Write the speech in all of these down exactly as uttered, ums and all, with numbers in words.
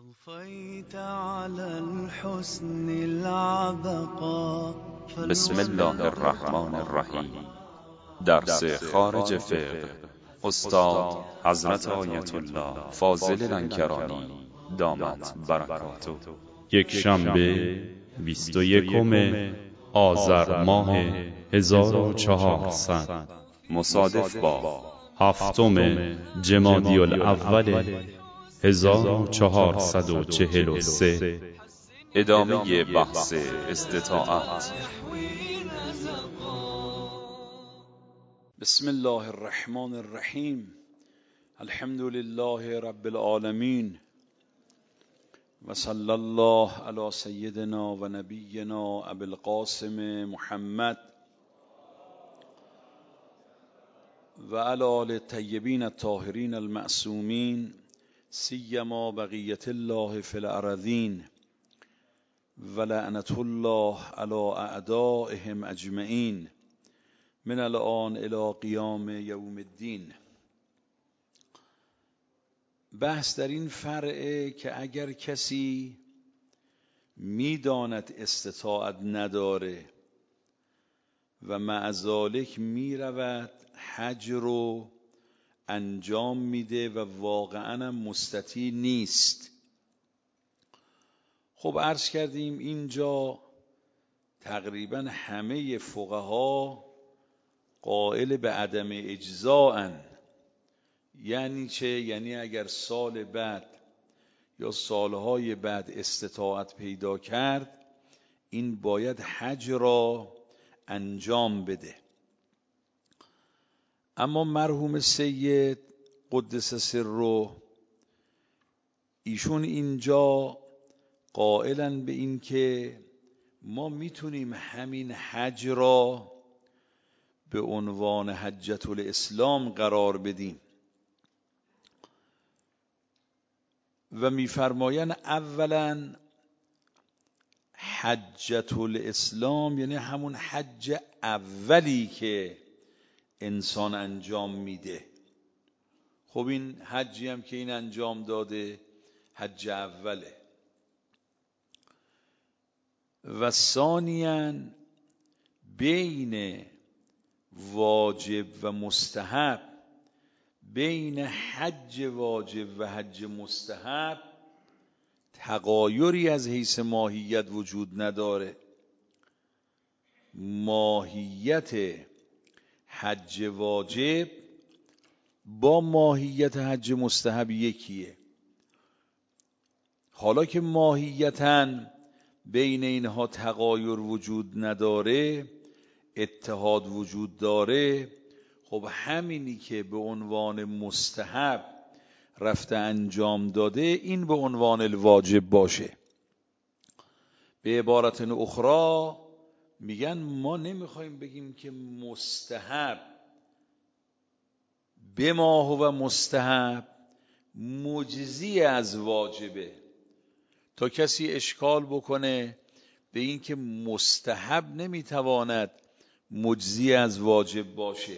طفيت على الحسن العبقى بسم الله الرحمن الرحیم. درس خارج فقه استاد حضرت آیت الله فاضل لنکرانی دامت برکاته. یک شنبه بیست و یکم آذر ماه هزار و چهارصد مصادف با هفتم جمادی الاول هزار و چهارصد و چهل و سه. ادامه بحث استطاعت. بسم الله الرحمن الرحیم. الحمد لله رب العالمین و صلی الله علی سیدنا و نبینا ابی القاسم محمد و علی آل الطیبین الطاهرین المعصومین سیما بقیت الله فی الارضین و لعنة الله علی اعدائهم اجمعین من الان الی قیام یوم الدین. بحث در این فرعه که اگر کسی میداند استطاعت نداره و مع ذالک میرود حج رو انجام میده و واقعا هم مستطیع نیست. خب عرض کردیم اینجا تقریبا همه فقها قائل به عدم اجزاءن. یعنی چه؟ یعنی اگر سال بعد یا سالهای بعد استطاعت پیدا کرد این باید حج را انجام بده. اما مرحوم سید قدس سره ایشون اینجا قائلن به این که ما میتونیم همین حج را به عنوان حجة الاسلام قرار بدیم و میفرمایند اولا حجة الاسلام یعنی همون حج اولی که انسان انجام میده. خب این حجی هم که این انجام داده حج اوله. و ثانیاً بین واجب و مستحب، بین حج واجب و حج مستحب تغایری از حیث ماهیت وجود نداره. ماهیت حج واجب با ماهیت حج مستحب یکیه. حالا که ماهیتاً بین اینها تغایر وجود نداره، اتحاد وجود داره، خب همینی که به عنوان مستحب رفته انجام داده این به عنوان الواجب باشه. به عبارت اخرى میگن ما نمیخوایم بگیم که مستحب به ما هو مستحب مجزی از واجبه. تا کسی اشکال بکنه به این که مستحب نمیتواند مجزی از واجب باشه،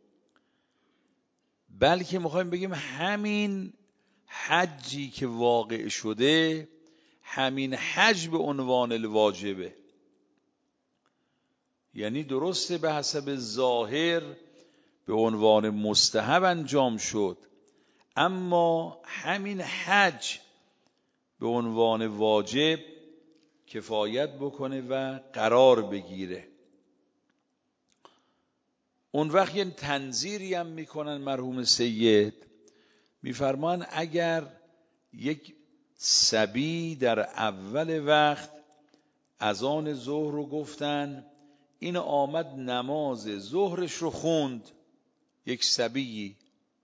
بلکه میخوایم بگیم همین حجی که واقع شده همین حج به عنوان الواجبه. یعنی درسته به حسب ظاهر به عنوان مستحب انجام شد، اما همین حج به عنوان واجب کفایت بکنه و قرار بگیره. اون وقت یه تنظیری هم میکنن مرحوم سید، میفرمان اگر یک صبی در اول وقت اذان ظهر رو گفتن، این آمد نماز ظهرش رو خوند، یک صبی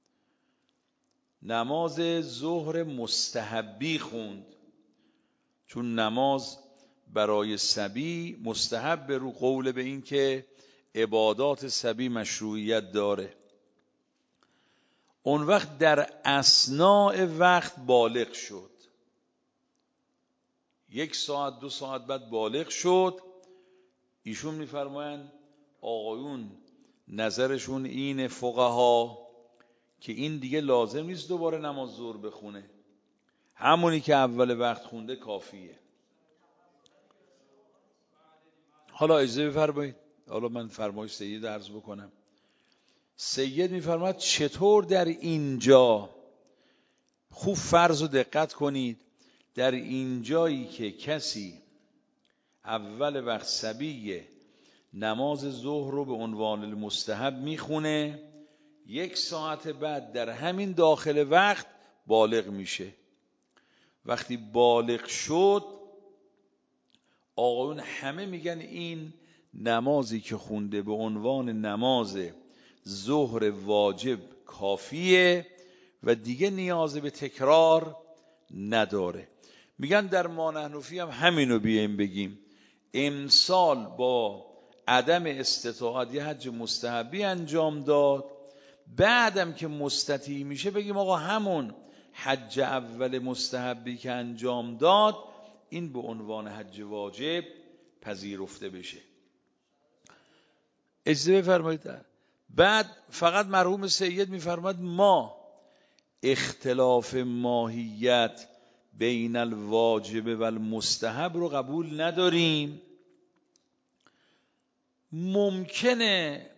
نماز ظهر مستحبی خوند، چون نماز برای صبی مستحب به رو قول به این که عبادات صبی مشروعیت داره. اون وقت در اثناء وقت بالغ شد، یک ساعت دو ساعت بعد بالغ شد، ایشون میفرمایند آقایون نظرشون این فقها که این دیگه لازم نیست دوباره نماز ظهر بخونه، همونی که اول وقت خونده کافیه. حالا اجازه بفرمایید، حالا من فرمایش سید عرض بکنم. سید میفرماید چطور در اینجا، خوب فرض و دقت کنید، در اینجایی که کسی اول وقت صبیه نماز ظهر رو به عنوان المستحب میخونه، یک ساعت بعد در همین داخل وقت بالغ میشه. وقتی بالغ شد آقایون همه میگن این نمازی که خونده به عنوان نماز ظهر واجب کافیه و دیگه نیاز به تکرار نداره. میگن در ما نحنفی هم همینو بیایم بگیم، امسال با عدم استطاعت یه حج مستحبی انجام داد، بعدم که مستطیع میشه بگیم آقا همون حج اول مستحبی که انجام داد این به عنوان حج واجب پذیرفته بشه. اجازه بفرمایید. بعد فقط مرحوم سید میفرماد ما اختلاف ماهیت بین الواجب و المستحب رو قبول نداریم. ممکنه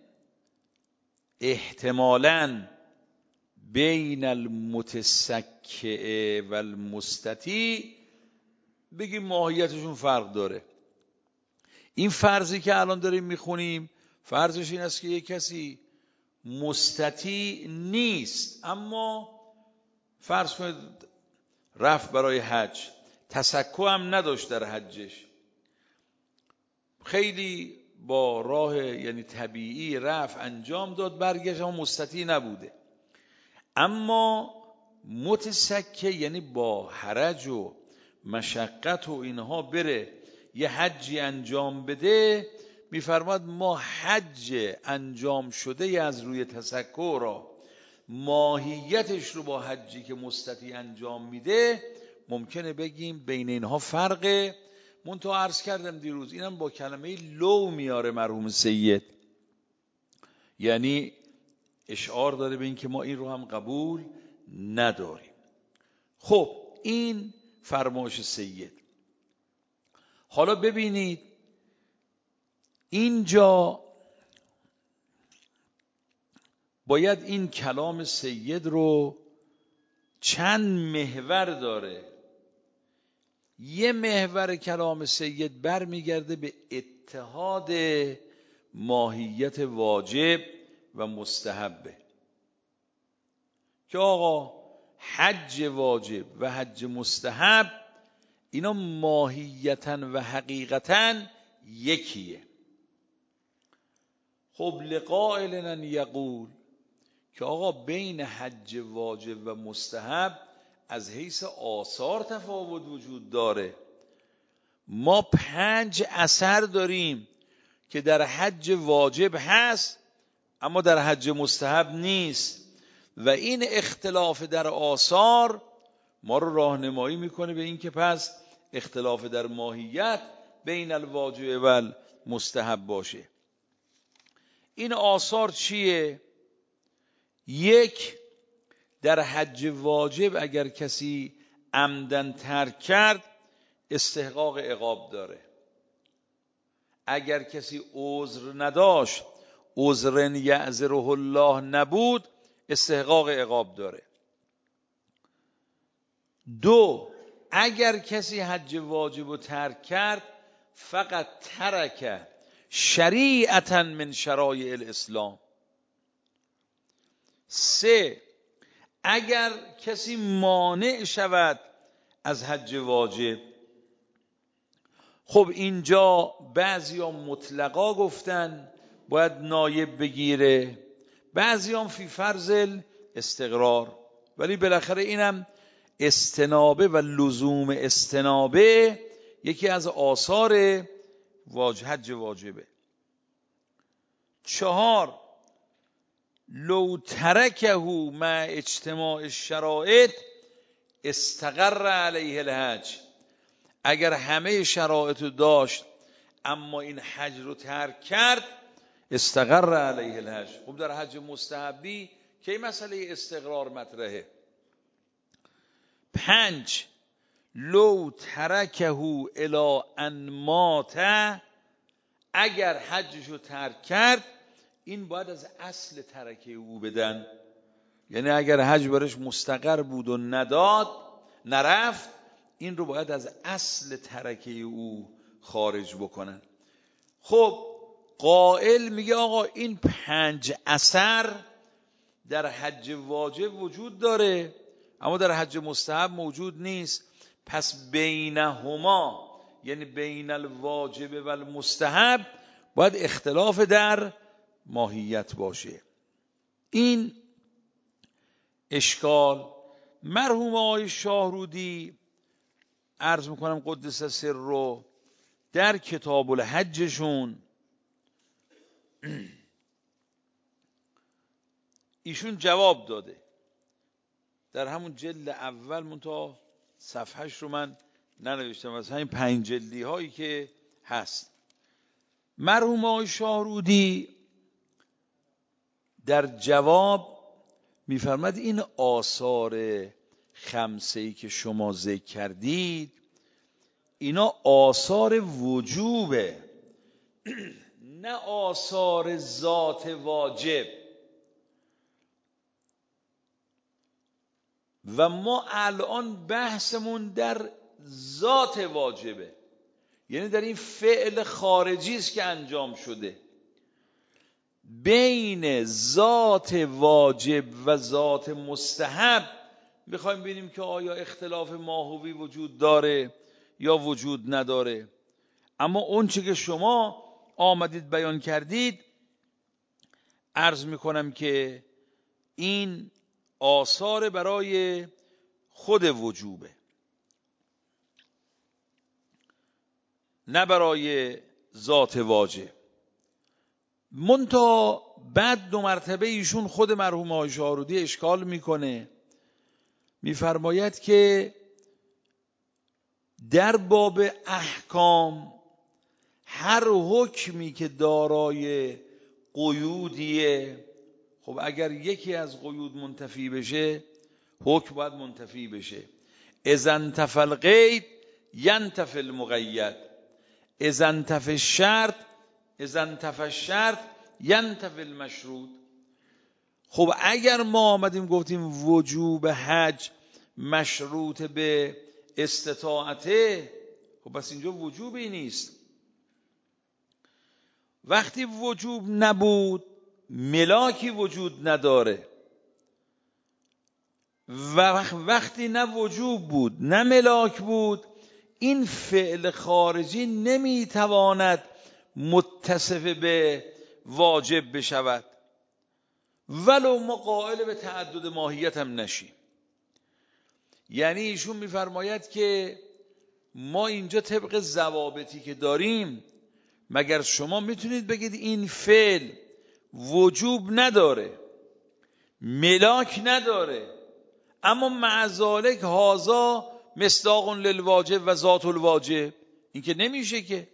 احتمالاً بین المتسکع و المستطیع بگیم ماهیتشون فرق داره. این فرضی که الان داریم میخونیم فرضش این است که یک کسی مستطیع نیست اما فرض کنید رفت برای حج، تسکع هم نداشت در حجش، خیلی با راه یعنی طبیعی رفت انجام داد برگشت اما مستطیع نبوده، اما متسکع یعنی با حرج و مشقت و اینها بره یه حجی انجام بده، میفرماد ما حج انجام شده از روی تسکع را ماهیتش رو با حجی که مستطیع انجام میده ممکنه بگیم بین اینها فرقه. منتها عرض کردم دیروز اینم با کلمه لو میاره مرحوم سید، یعنی اشعار داره به این که ما این رو هم قبول نداریم. خب این فرمایش سید. حالا ببینید اینجا باید این کلام سید رو چند محور داره. یه محور کلام سید برمیگرده به اتحاد ماهیت واجب و مستحبه که آقا حج واجب و حج مستحب اینا ماهیتاً و حقیقتاً یکیه. خب لقائلن یقول که آقا بین حج واجب و مستحب از حیث آثار تفاوت وجود داره. ما پنج اثر داریم که در حج واجب هست اما در حج مستحب نیست و این اختلاف در آثار ما رو راهنمایی میکنه به این که پس اختلاف در ماهیت بین الواجب و المستحب باشه. این آثار چیه؟ یک، در حج واجب اگر کسی عمدن ترک کرد استحقاق عقاب داره. اگر کسی عذر نداشت، عذر یعذره الله نبود، استحقاق عقاب داره. دو، اگر کسی حج واجب رو ترک کرد فقط ترک شریعتا من شرایع الاسلام. سه، اگر کسی مانع شود از حج واجب، خب اینجا بعضیا مطلقا گفتن باید نایب بگیره، بعضیام فی فرض استقرار، ولی بالاخره اینم استنابه و لزوم استنابه یکی از آثار واجب حج واجبه. چهار، لو ترکه مع اجتماع الشرائط استقر علیه الحج. اگر همه شرایط رو داشت اما این حج رو ترک کرد استقر علیه الحج. خب در حج مستحبی کی مسئله استقرار مطرحه؟ پنج، لو ترکه الی ان مات، اگر حجشو ترک کرد، این باید از اصل ترکه او بدن. یعنی اگر حج برش مستقر بود و نداد نرفت، این رو باید از اصل ترکه او خارج بکنن. خب قائل میگه آقا این پنج اثر در حج واجب وجود داره اما در حج مستحب موجود نیست، پس بینهما یعنی بین الواجب و المستحب باید اختلاف در ماهیت باشه. این اشکال مرحوم آقای شاهرودی عرض میکنم قدس سر رو در کتاب الحجشون ایشون جواب داده در همون جلد اول، منتها صفحهش رو من ننوشتم، از همین پنج جلدی هایی که هست. مرحوم آقای شاهرودی در جواب میفرماد این آثار خمسه‌ای که شما ذکر کردید اینا آثار وجوبه، نه آثار ذات واجب. و ما الان بحثمون در ذات واجبه، یعنی در این فعل خارجی است که انجام شده. بین ذات واجب و ذات مستحب میخوایم ببینیم که آیا اختلاف ماهوی وجود داره یا وجود نداره. اما اون چه که شما آمدید بیان کردید، عرض میکنم که این آثار برای خود وجوبه، نه برای ذات واجب. منتها بعد دو مرتبه ایشون خود مرحوم آقای شاهرودی اشکال میکنه، میفرماید که در باب احکام هر حکمی که دارای قیودیه، خب اگر یکی از قیود منتفی بشه حکم باید منتفی بشه. اذا انتفى القید ینتفی المقید، اذا انتفى الشرط اذا انتفى الشرط ینتفی المشروط. خب اگر ما آمدیم گفتیم وجوب حج مشروط به استطاعته، خب بس اینجا وجوبی نیست. وقتی وجوب نبود ملاکی وجود نداره، و وقتی نه وجوب بود نه ملاک بود، این فعل خارجی نمیتواند متصف به واجب بشود، ولو ما قائل به تعدد ماهیت هم نشیم. یعنی ایشون میفرماید که ما اینجا طبق ضوابطی که داریم، مگر شما میتونید بگید این فعل وجوب نداره ملاک نداره اما مع ذالک هازا مصداق للواجب و ذات الواجب؟ این که نمیشه. که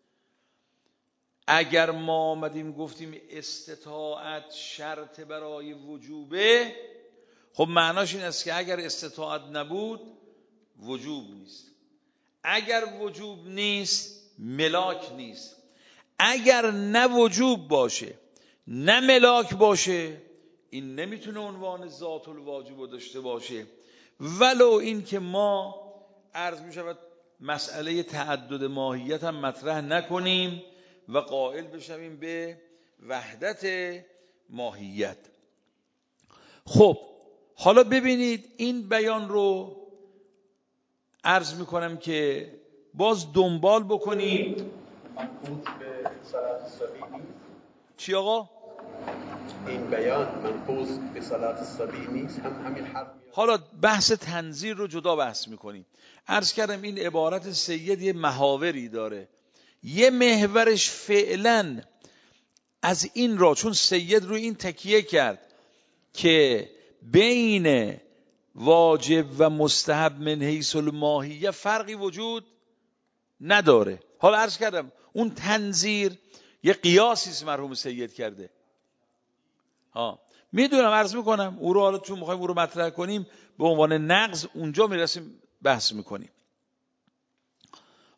اگر ما آمدیم گفتیم استطاعت شرط برای وجوبه، خب معناش این است که اگر استطاعت نبود وجوب نیست، اگر وجوب نیست ملاک نیست. اگر نه وجوب باشه نه ملاک باشه، این نمیتونه عنوان ذات الواجب رو داشته باشه، ولو این که ما عرض میشود مسئله تعدد ماهیت هم مطرح نکنیم و قائل بشویم به وحدت ماهیت. خب حالا ببینید این بیان رو عرض میکنم که باز دنبال بکنید. منقوط به صلاة الصبی نیست؟ چی آقا؟ این بیان منقوط به صلاة الصبی نیست؟ هم همین حرف میاد. حالا بحث تنظیر رو جدا بحث میکنیم. عرض کردم این عبارت سید یه محاوری داره، یه محورش فعلا از این را، چون سید رو این تکیه کرد که بین واجب و مستحب من حیث الماهیه فرقی وجود نداره. حالا عرض کردم اون تنظیر یه قیاسی است مرحوم سید کرده. ها میدونم، عرض میکنم او رو، حالا چون میخوایم او رو مطرح کنیم به عنوان نقض اونجا میرسیم بحث میکنیم.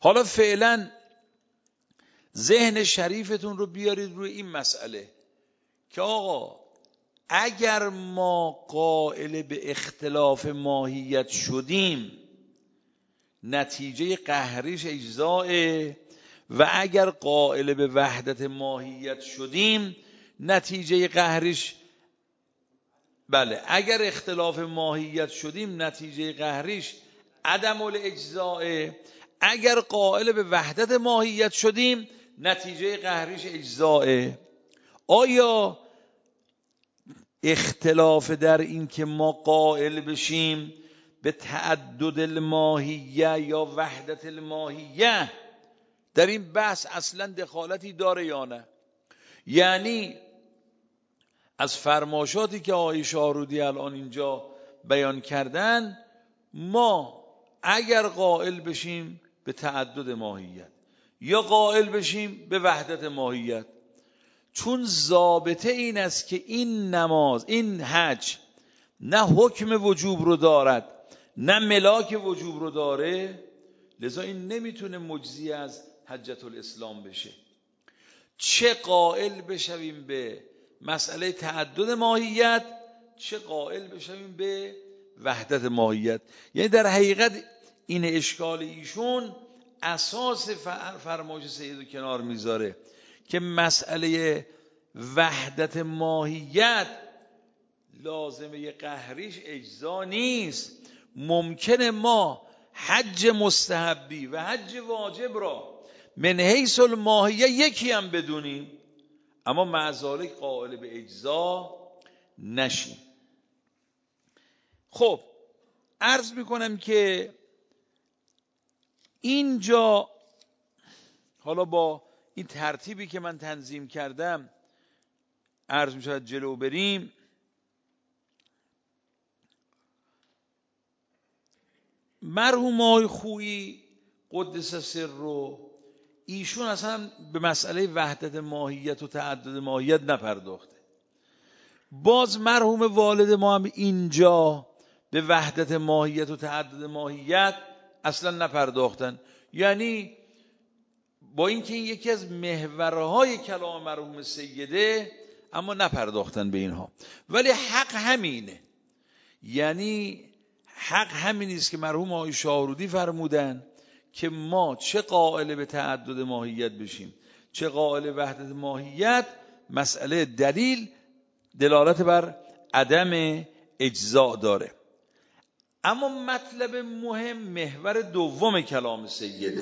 حالا فعلا ذهن شریفتون رو بیارید روی این مسئله که آقا اگر ما قائل به اختلاف ماهیت شدیم نتیجه قهریش اجزاءه و اگر قائل به وحدت ماهیت شدیم نتیجه قهریش بله اگر اختلاف ماهیت شدیم نتیجه قهریش عدم الاجزاء، اگر قائل به وحدت ماهیت شدیم نتیجه قهریش اجزاء. آیا اختلاف در این که ما قائل بشیم به تعدد الماهیه یا وحدت الماهیه در این بحث اصلا دخالتی داره یا نه؟ یعنی از فرماشاتی که آقای شاهرودی الان اینجا بیان کردن، ما اگر قائل بشیم به تعدد ماهیت یا قائل بشیم به وحدت ماهیت، چون ضابطه این است که این نماز این حج نه حکم وجوب رو دارد نه ملاک وجوب رو داره، لذا این نمیتونه مجزی از حجت الاسلام بشه. چه قائل بشویم به مسئله تعدد ماهیت چه قائل بشویم به وحدت ماهیت. یعنی در حقیقت این اشکال ایشون اساس فرمایش سید رو کنار میذاره که مسئله وحدت ماهیت لازمه قهریش اجزا نیست. ممکنه ما حج مستحبی و حج واجب را من حیث الماهیه یکی هم بدونیم اما مع ذالک قائل به اجزا نشیم. خب عرض میکنم که اینجا حالا با این ترتیبی که من تنظیم کردم عرض میشود جلو بریم. مرحوم آقای خویی قدس سره ایشون اصلا به مسئله وحدت ماهیت و تعدد ماهیت نپرداخته. باز مرحوم والد ما هم اینجا به وحدت ماهیت و تعدد ماهیت اصلا نپرداختن. یعنی با اینکه این یکی از محورهای کلام مرحوم سیده اما نپرداختن به اینها، ولی حق همینه. یعنی حق همین است که مرحوم آقای شاهرودی فرمودن که ما چه قائل به تعدد ماهیت بشیم چه قائل وحدت ماهیت، مسئله دلیل دلالت بر عدم اجزاء داره. اما مطلب مهم محور دوم کلام سیده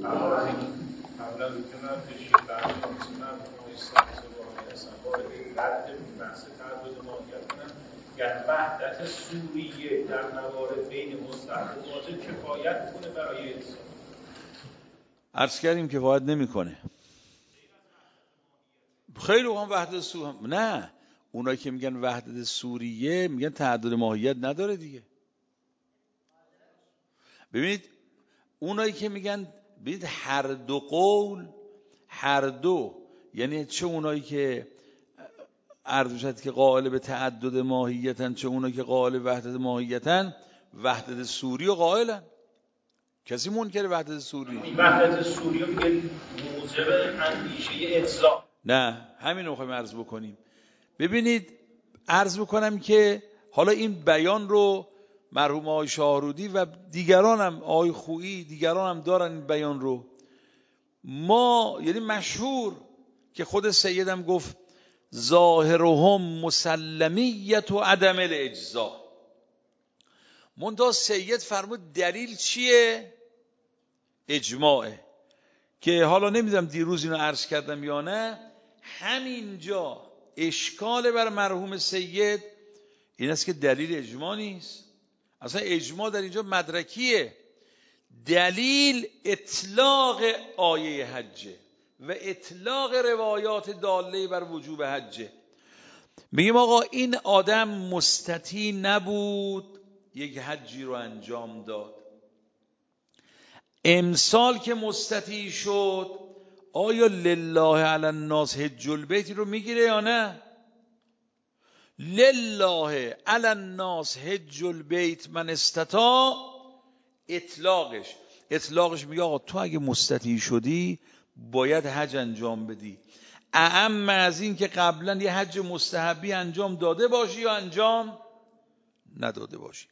یعنی وحدت سوریه در موارد بین مستحب و واجب کفایت کنه برای انسان. عرض کردیم کفایت نمیکنه. خیلی هم وحدت سوریه نه، اونایی که میگن وحدت سوریه میگن تعدد ماهیت نداره دیگه. ببینید اونایی که میگن ببینید هر دو قول هر دو، یعنی چه اونایی که عرض شد که قائل به تعدد ماهیتن چه اونایی که قائل به وحدت ماهیتن وحدت سوری و قائلن. کسی منکر وحدت سوری؟ وحدت سوری میگه موجب اندیشه اجزا. نه همین رو خواهیم عرض بکنیم. ببینید عرض بکنم که حالا این بیان رو مرحوم آقای شاهرودی و دیگران هم آقای خویی دیگران هم دارن این بیان رو. ما یعنی مشهور که خود سیدم گفت ظاهرهم مسلمیت و عدم الاجزا. منتها سید فرمود دلیل چیه؟ اجماعه. که حالا نمیدونم دیروز اینو عرض کردم یا نه، همینجا اشکال بر مرحوم سید این است که دلیل اجماع نیست. اصلا اجماع در اینجا مدرکیه. دلیل اطلاق آیه حجه و اطلاق روایات داله بر وجوب حجه. میگیم آقا این آدم مستطیع نبود یک حجی رو انجام داد، امسال که مستطیع شد آیا لله علی الناس حج البیت رو میگیره یا نه؟ لله علی الناس حج البیت من استطاع اطلاقش اطلاقش میگه آقا تو اگه مستطیع شدی باید حج انجام بدی، اعم از این که قبلا یه حج مستحبی انجام داده باشی یا انجام نداده باشی.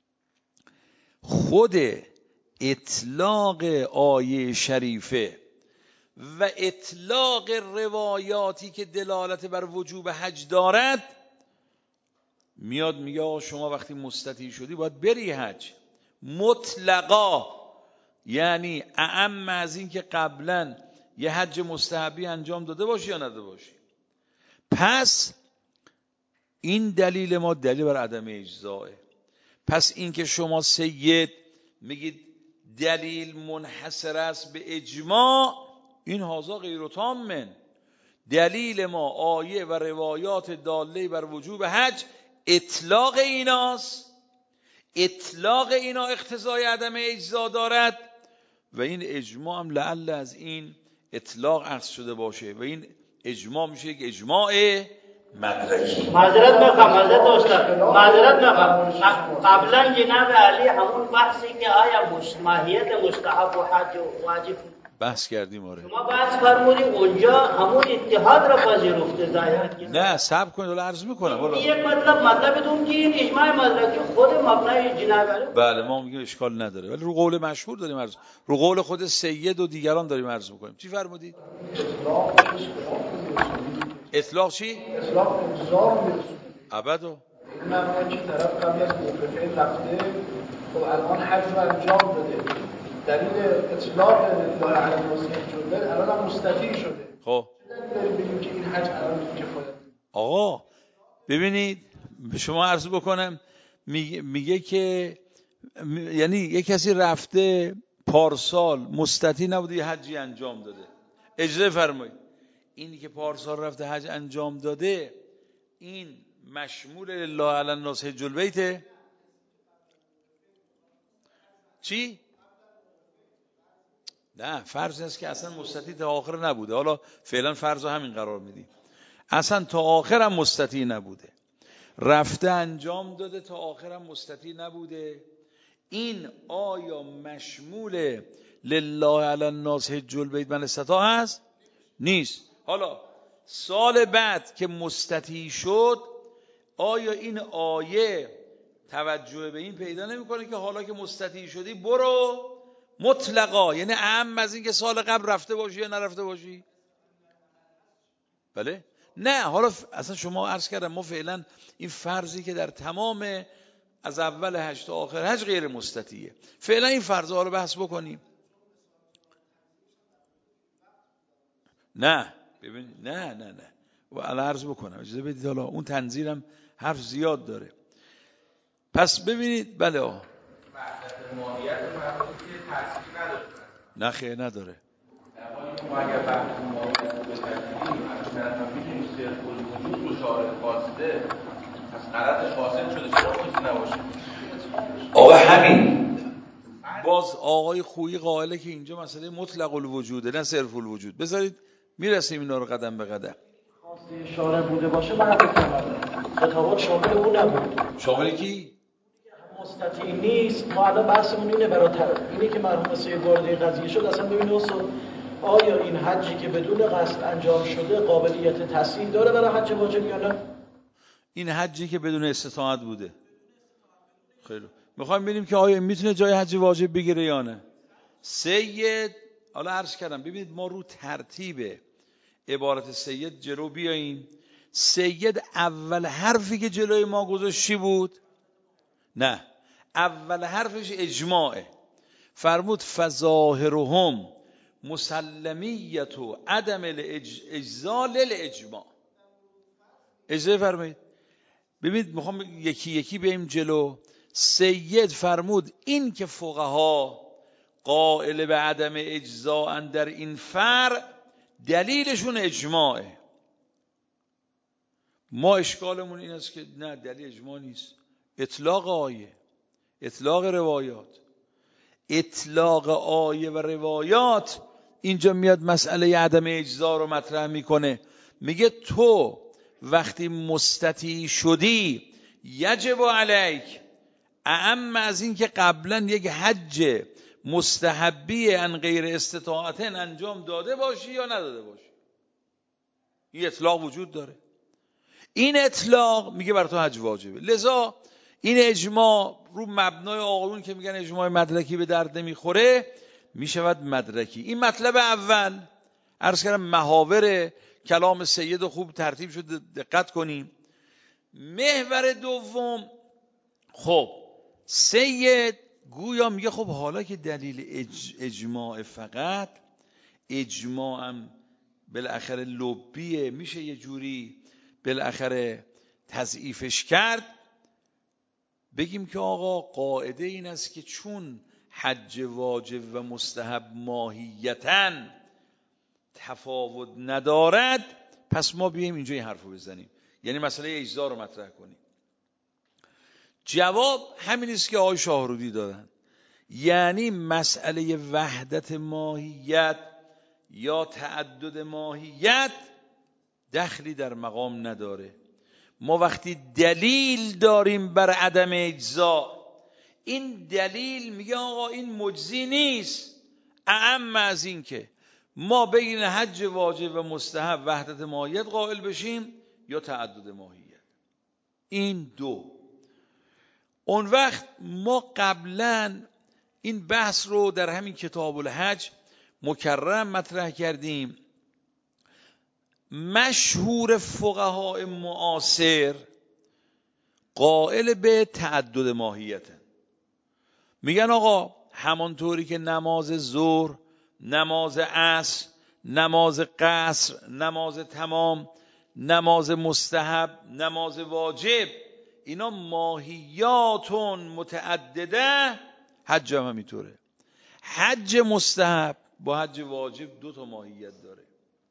خود اطلاق آیه شریفه و اطلاق روایاتی که دلالت بر وجوب حج دارد میاد میگه آقا شما وقتی مستطیع شدی باید بری حج مطلقا، یعنی اعم از این که قبلا یه حج مستحبی انجام داده باشی یا نداده باشی. پس این دلیل ما دلیل بر عدم اجزائه. پس این که شما سید میگید دلیل منحصر است به اجماع، این هازا غیر تامن. دلیل ما آیه و روایات داله بر وجوب حج اطلاق ایناست، اطلاق اینا اقتضای عدم اجزا دارد و این اجماع هم لعل از این اطلاق اخذ شده باشه و این اجماع میشه یک اجماع مدرکی. معذرت میخوام حضرت استاد، معذرت میخوام، قبلا جناب علی همون بحثی که آیا ماهیت مستحب و حج و واجب بحث کردیم. آره شما بحث فرمودید اونجا همون اتحاد را پذیرفته ظاهرا. نه صبر کنید ولی عرض میکنم یک مطلب مطلبتون که این اجماع مدرکی خود مبنای جناب علی. بله ما میگیم اشکال نداره ولی رو قول مشهور داریم عرض، رو قول خود سید و دیگران داریم عرض میکنیم. چی فرمودید؟ اطلاق چی؟ اطلاق انتظار ابدا این معنی که طرف قبل از موقعیت رفته خب الان حج رو انجام داده، دلیل اطلاق الله علی الناس شده الان هم مستطیع شده. خب داریم بگیم که این حج الان کفایت. آقا ببینید به شما عرض بکنم میگه, میگه که یعنی یک کسی رفته پارسال مستطیع نبوده یه حجی انجام داده، اجازه فرمایید اینی که پارسال رفته حج انجام داده این مشمول الله علی الناس حج البیت چی؟ نه فرض است که اصلا مستطیع تا آخر نبوده، حالا فعلا فرض همین قرار میدیم، اصلا تا آخر هم مستطیع نبوده، رفته انجام داده تا آخر هم مستطیع نبوده. این آیا مشمول لله علی الناس حج البیت من استطاع هست؟ نیست. حالا سال بعد که مستطیع شد آیا این آیه توجه به این پیدا نمیکنه که حالا که مستطیع شدی برو مطلقا، یعنی اهم از این که سال قبل رفته باشی یا نرفته باشی؟ بله؟ نه حالا اصلا شما عرض کردم ما فعلا این فرضی که در تمام از اول حج تا آخر حج غیر مستطیعه، فعلا این فرضا رو بحث بکنیم. نه ببین نه نه نه و الان عرض بکنم اجازه بدید، حالا اون تنظیرم حرف زیاد داره. پس ببینید بله آه ماهیت مربوط که تاثیر نداره. نه خیر نداره. ما اگر بحث ماهیت رو بپذیریم اصلا می‌تونیم صرف الوجود رو شارع فاسده پس غلط فاسد شده چرا چیزی نباشه. آقا همین باز آقای خویی قائله که اینجا مسئله مطلق الوجوده نه صرف الوجود. بذارید میرسیم اینا رو قدم به قدم. خواسته شارع بوده باشه من خطابات شامل اون نبود. شامل کی؟ مستطیع نیست. ما الان بحثمون اینه براتر اینه که مرحوم سید وارد قضیه شد اصلا ببینید اصلا آیا این حجی که بدون قصد انجام شده قابلیت تصحیح داره برای حج واجب یا نه؟ این حجی که بدون استطاعت بوده. خیلی میخوایم ببینیم که آیا میتونه جای حج واجب بگیره یا نه. سید حالا عرض کردم ببینید ما رو ترتیب عبارت سید جلو بیاییم. سید اول حرفی که جلوی ما گذاشت چی بود؟ نه اول حرفش اجماعه. فرمود فظاهرهم مسلمیت و عدم الاجزا للاجماع. اجازه فرمایید ببینید میخوام یکی یکی بریم جلو. سید فرمود این که فقها قائل به عدم اجزا در این فرع دلیلشون اجماعه. ما اشکالمون این است که نه دلیل اجماع نیست، اطلاق آیه، اطلاق روایات. اطلاق آیه و روایات اینجا میاد مسئله عدم اجزا رو مطرح میکنه. میگه تو وقتی مستطیع شدی یجب علیک اعم از این که قبلا یک حج مستحبی ان غیر استطاعتن انجام داده باشی یا نداده باشی. این اطلاق وجود داره. این اطلاق میگه بر تو حج واجبه. لذا این اجماع رو مبنای آقایون که میگن اجماع مدرکی به درد نمیخوره میشود مدرکی. این مطلب اول. عرض کردم محاور کلام سید خوب ترتیب شد، دقت کنیم. محور دوم، خب سید گویا میگه خب حالا که دلیل اج... اجماع فقط اجماعم بالاخره لبیه، میشه یه جوری بالاخره تضعیفش کرد. بگیم که آقا قاعده این است که چون حج واجب و مستحب ماهیتاً تفاوت ندارد، پس ما بیایم اینجا این حرفو بزنیم، یعنی مسئله اجزا رو مطرح کنیم. جواب همین است که آقای شاهرودی دادن، یعنی مسئله وحدت ماهیت یا تعدد ماهیت دخلی در مقام نداره. ما وقتی دلیل داریم بر عدم اجزا، این دلیل میگه آقا این مجزی نیست، اعم از این که ما بین حج واجب و مستحب وحدت ماهیت قائل بشیم یا تعدد ماهیت. این دو. اون وقت ما قبلا این بحث رو در همین کتاب الحج مکررم مطرح کردیم. مشهور فقهای معاصر قائل به تعدد ماهیت، میگن آقا همانطوری که نماز ظهر، نماز عصر، نماز قصر، نماز تمام، نماز مستحب، نماز واجب، اینا ماهیاتون متعدده، حج هم همینطوره. حج مستحب با حج واجب دو تا ماهیت داره.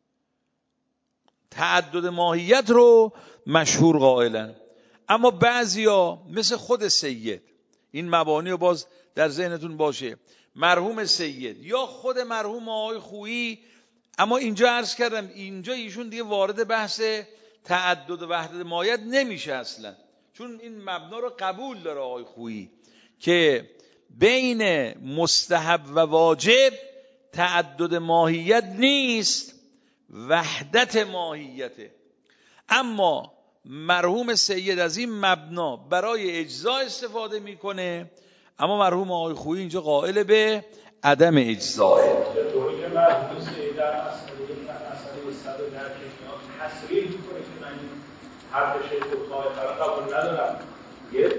تعدد ماهیت رو مشهور قائلن. اما بعضیا مثل خود سید، این مبانی رو باز در ذهنتون باشه، مرحوم سید یا خود مرحوم آقای خویی، اما اینجا عرض کردم اینجا ایشون دیگه وارد بحث تعدد و وحدت ماهیت نمیشه اصلا، چون این مبنا رو قبول داره آقای خویی که بین مستحب و واجب تعدد ماهیت نیست، وحدت ماهیته. اما مرحوم سید از این مبنا برای اجزا استفاده میکنه، اما مرحوم آقای خویی اینجا قائل به عدم اجزاه. طوری که مرحوم سید در مسئله صد و در کشمیان تصریح میکنه که من این حرف شیخ الطاهر قبول ندارم، یه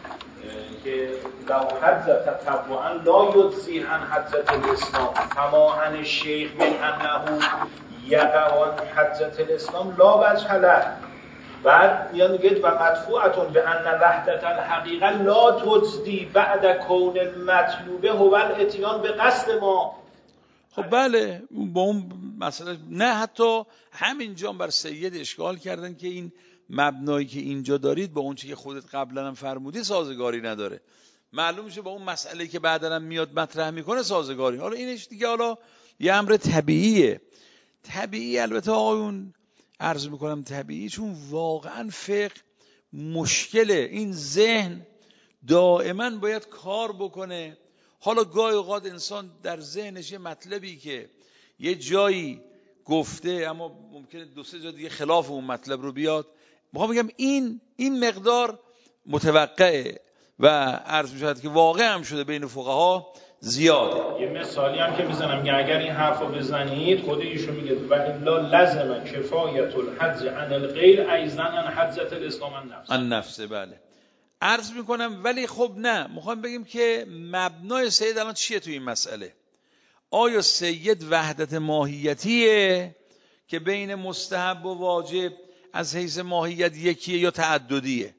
که لو حجت تطوعا لا یجزی عن حجت الاسلام فما عن الشیخ من انه یقع عن حجت الاسلام لا وجه له. بعد میان میگه و مدفوعتون به ان وحدت الحقیقه لا تجزی بعد کون المطلوبه هو الاتیان به قصد ما. خب بله، با اون مسئله نه، حتی همینجا بر سید اشکال کردن که این مبنایی که اینجا دارید با اون چیزی که خودت قبلا هم فرمودی سازگاری نداره. معلوم میشه با اون مسئله که بعدا هم میاد مطرح میکنه سازگاری. حالا اینش دیگه حالا یه امر طبیعیه. طبیعی البته آقایون عرض میکنم طبیعی، چون واقعا فقه مشکله، این ذهن دائما باید کار بکنه. حالا گاهی اوقات انسان در ذهنش یه مطلبی که یه جایی گفته اما ممکنه دو سه جا دیگه خلاف اون مطلب رو بیاد، میخوام بگم این این مقدار متوقعه و عرض میشود که واقع هم شده بین فقها زیاده. یه مثالی هم که میزنم که اگر این حرف رو بزنید خود ایشون میگه و الا لزم کفایت الحج عن الغیر ایضا عن حجت الاسلام النفس النفس. بله عرض میکنم، ولی خب نه، میخوام بگیم که مبنای سید الان چیه تو این مسئله؟ آیا سید وحدت ماهیتیه که بین مستحب و واجب از حیث ماهیت یکیه یا تعددیه؟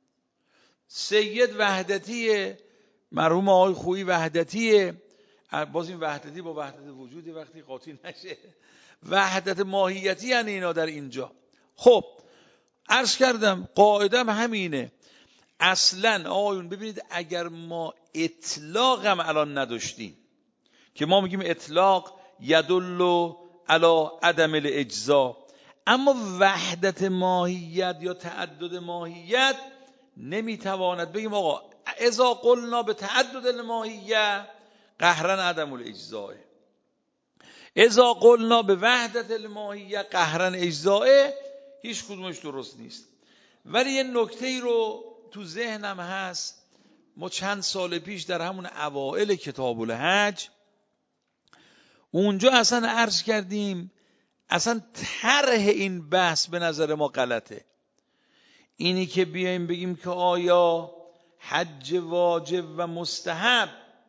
سید وحدتیه، مرحوم آقای خویی وحدتیه، باز این وحدتی با وحدت وجودی وقتی قاطی نشه، وحدت ماهیتی یعنی اینا در اینجا. خب عرض کردم قاعدم همینه. اصلا آقایون ببینید، اگر ما اطلاق هم الان نداشتیم که ما میگیم اطلاق یدل علی عدم الاجزا، اما وحدت ماهیت یا تعدد ماهیت نمیتواند بگیم آقا اذا قلنا به تعدد الماهیت قهرن عدم الاجزاء. اذا قلنا به وحدت الماهیه قهرن اجزاء، هیچ کدومش درست نیست. ولی یه نکته‌ای رو تو ذهنم هست، ما چند سال پیش در همون اوائل کتاب الحج اونجا اصلا عرض کردیم اصلا طرح این بحث به نظر ما غلطه. اینی که بیایم بگیم که آیا حج واجب و مستحب،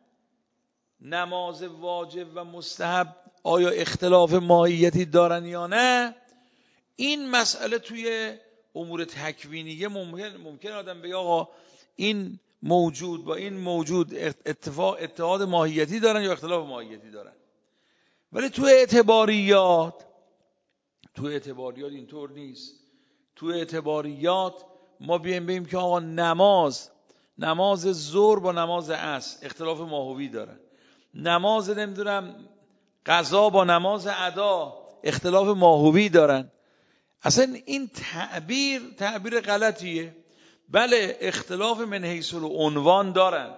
نماز واجب و مستحب آیا اختلاف ماهیتی دارن یا نه، این مسئله توی امور تکوینیه ممکن ممکن آدم بگه آقا این موجود با این موجود اتفاق اتحاد ماهیتی دارن یا اختلاف ماهیتی دارن. ولی تو اعتباریات تو اعتباریات اینطور نیست. تو اعتباریات ما بیایم بگیم که آقا نماز نماز ظهر با نماز عصر اختلاف ماهوی دارن، نماز نمیدونم قضا با نماز ادا اختلاف ماهوی دارن. اصلا این تعبیر تعبیر غلطیه. بله اختلاف من حیث العنوان دارن،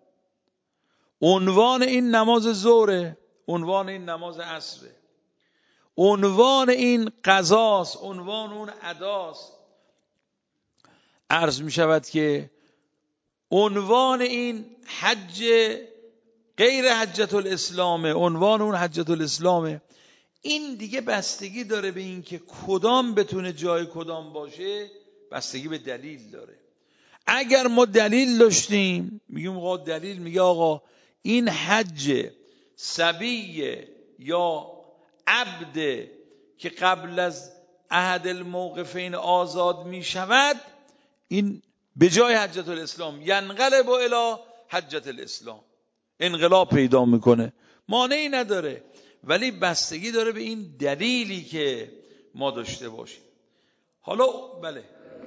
عنوان این نماز ظهره، عنوان این نماز عصره، عنوان این قضاست، عنوان اون اداست. عرض می شود که عنوان این حج غیر حجت الاسلامه، عنوان اون حجت الاسلامه. این دیگه بستگی داره به این که کدام بتونه جای کدام باشه، بستگی به دلیل داره. اگر ما دلیل داشتیم میگیم آقا دلیل میگه آقا این حج صبی یا عبد که قبل از احد الموقفین آزاد میشود، این به جای حجت الاسلام ینقلب الی حجت الاسلام، انقلاب پیدا میکنه، مانعی نداره. ولی بستگی داره به این دلیلی که ما داشته باشیم. حالا بله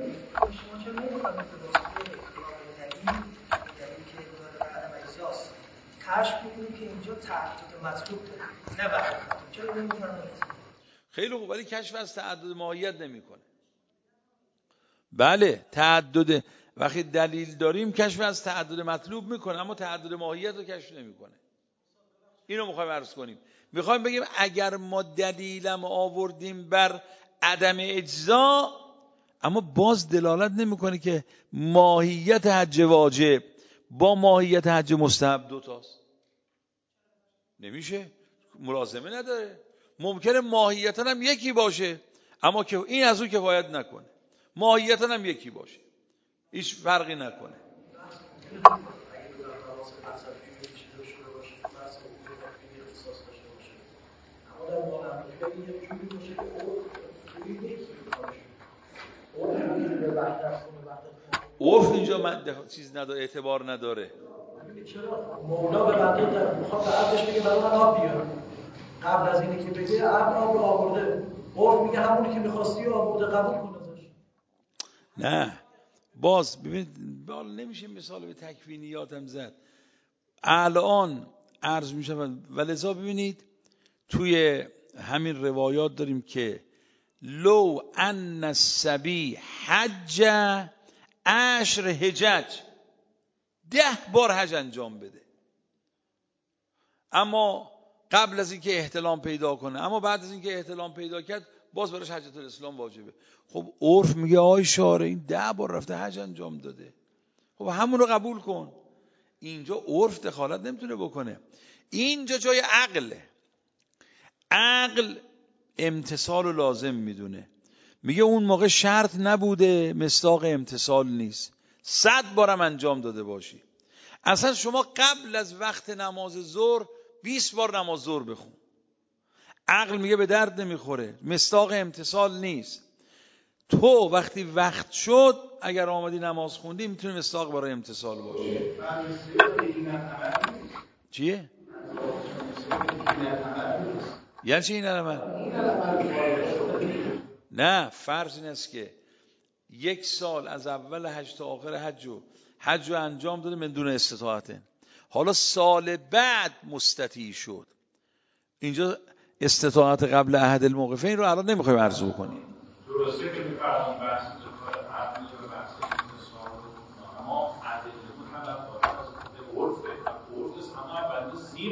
کشف می‌کنیم که اینجا تعدد مطلوب داره، نه وحدت. چرا نمی‌فهمید؟ خیلی خوب، ولی کشف از تعدد ماهیت نمی‌کنه. بله تعدد، وقتی دلیل داریم کشف از تعدد مطلوب می‌کنه، اما تعدد ماهیت رو کشف نمی‌کنه. اینو می‌خوایم عرض کنیم. می‌خوایم بگیم اگر ما دلیلم آوردیم بر عدم اجزا، اما باز دلالت نمی‌کنه که ماهیت حج واجب با ماهیت حج مستحب دوتاست. نمیشه، ملازمه نداره. ممکنه ماهیتاً هم یکی باشه اما که این از اون کفایت نکنه، ماهیتاً هم یکی باشه هیچ فرقی نکنه. عرف اینجا من چیز نداره، اعتبار نداره. مولا به بنده در میخواد به عبدش بگه برای من آب بیار، قبل از اینه که بگه عبد آب رو آورده، عرف میگه همونی که میخواستی آورده، قبول کن ازش. نه باز ببینید بالا نمیشه مثال به تکوینیاتم زد. الان عرض میشه ولذا ببینید توی همین روایات داریم که لو ان الصبی حج عشر حجج، ده بار حج انجام بده، اما قبل از اینکه احتلام پیدا کنه، اما بعد از اینکه احتلام پیدا کرد باز براش حجت الاسلام واجبه. خب عرف میگه آی شاره این ده بار رفته حج انجام داده، خب همون رو قبول کن. اینجا عرف دخالت نمیتونه بکنه، اینجا جای عقله. عقل امتثال رو لازم میدونه، میگه اون موقع شرط نبوده مصداق امتثال نیست، صد بارم انجام داده باشی. اصلا شما قبل از وقت نماز ظهر بیست بار نماز ظهر بخون، عقل میگه به درد نمیخوره، مصداق امتثال نیست. تو وقتی وقت شد اگر آمدی نماز خوندی میتونی مصداق برای امتثال باشه. چیه؟ یعنی چی این عمل؟ نه فرض این است که یک سال از اول حج تا آخر حج رو حج رو انجام داده من دون استطاعته، حالا سال بعد مستطیع شد، اینجا استطاعت قبل احد الموقفین رو الان نمیخوایم عرض بکنیم. درسته که میفرمان بحث کار عقلی و بحث انتصال، اما عدل بود هم در عرفه عرفه همه بنده زیر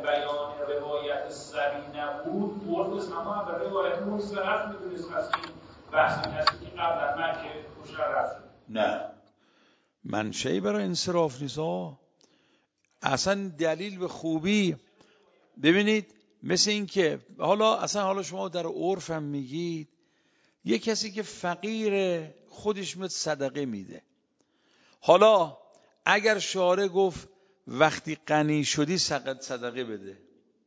بیان روایت صبی نبود، عرف اسلام هم به روایت منصرف میدونست از این بحث کسی که قبلا مکه مشرف شد. نه، منشأی برای انصراف نیست ها. اصلا دلیل به خوبی ببینید، مثل این که حالا اصلا حالا شما در عرف هم میگید یه کسی که فقیر خودش میاد صدقه میده. حالا اگر شارع گفت وقتی غنی شدی صدقه بده،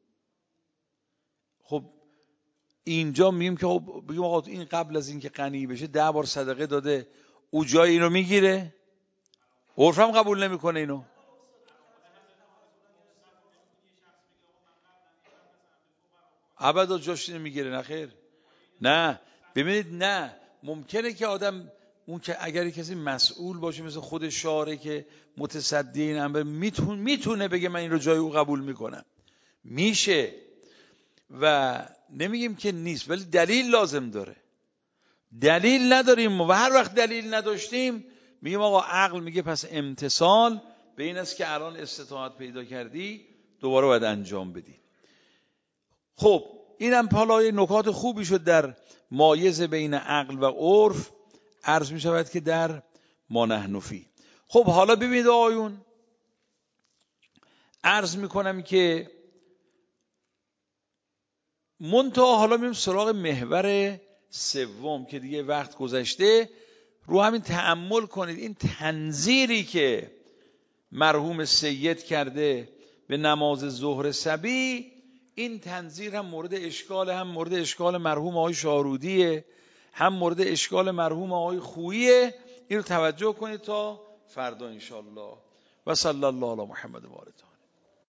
خب اینجا میگیم که خب بگیم آقا این قبل از اینکه غنی بشه ده بار صدقه داده، او جای اینو میگیره؟ عرف هم قبول نمیکنه اینو. ابدا جاش نمیگیره. نه خیر، نه ببینید، نه ممکنه که آدم اون که اگر کسی مسئول باشه مثل خود شارع که متصدی این امر میتونه میتونه بگه من این رو جای او قبول میکنم، میشه و نمیگیم که نیست، ولی دلیل لازم داره. دلیل نداریم و هر وقت دلیل نداشتیم میگیم آقا عقل میگه پس امتثال به این است که الان استطاعت پیدا کردی دوباره باید انجام بدی. خب اینم حالا نکات خوبی شد در مایز بین عقل و عرف عرض می شود که در ما نحن فیه. خب حالا ببینید آیون، عرض می کنم که منتها حالا میریم سراغ محور سوم که دیگه وقت گذشته. رو همین تأمل کنید، این تنظیری که مرحوم سید کرده به نماز ظهر صبی، این تنظیر هم مورد اشکال، هم مورد اشکال مرحوم آقای شارودیه، هم مورد اشکال مرحوم آقای خوییه. این رو توجه کنید تا فردا انشالله. و صلی الله علی محمد و آله.